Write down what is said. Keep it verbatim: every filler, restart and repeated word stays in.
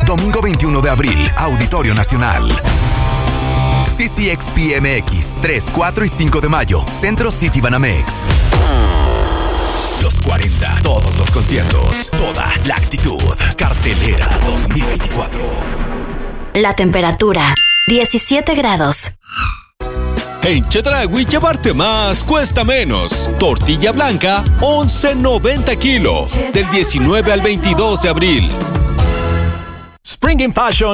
Domingo veintiuno de abril, Auditorio Nacional. C C X P M X, tres, cuatro y cinco de mayo, Centro City Banamex. Los cuarenta, todos los conciertos, toda la actitud. Cartelera dos mil veinticuatro. La temperatura, diecisiete grados. En Chedraui llevarte más cuesta menos. Tortilla blanca, once noventa kilo. Del diecinueve al veintidós de abril. Spring in Fashion